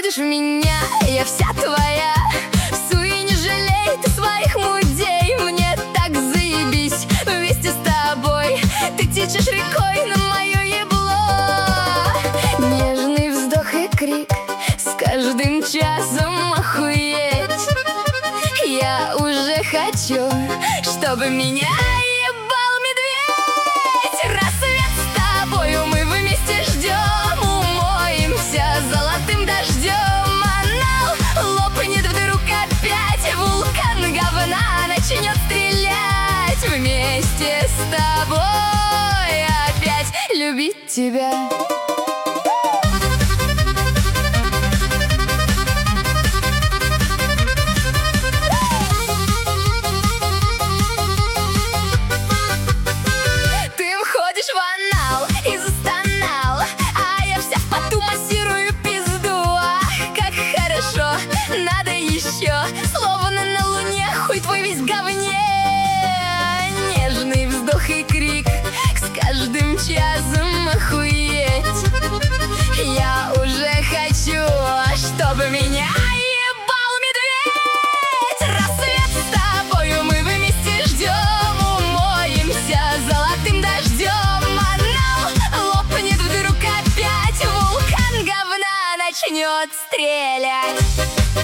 хочешь меня, я вся твоя. Суй, не жалей ты своих мудей. Мне так заебись вместе с тобой. Ты течешь рекой на мое ебло. Нежный вздох и крик, с каждым часом охуеть. Я уже хочу, чтобы меня ебал медведь. Рассвет с тобою мы вместе ждем. Умоемся золотым дождем. Анал лопнет вдруг опять. Вулкан говна начнет стрелять. Вместе с тобой опять любить тебя. Надо еще, словно на луне, хуй твой весь в говне. Нежный вздох и крик, с каждым часом охуеть. Я уже хочу, чтобы меня ебал медведь. Рассвет с тобою мы вместе ждем. Умоемся золотым дождем. Анал лопнет вдруг опять. Вулкан говна начнет стрелять.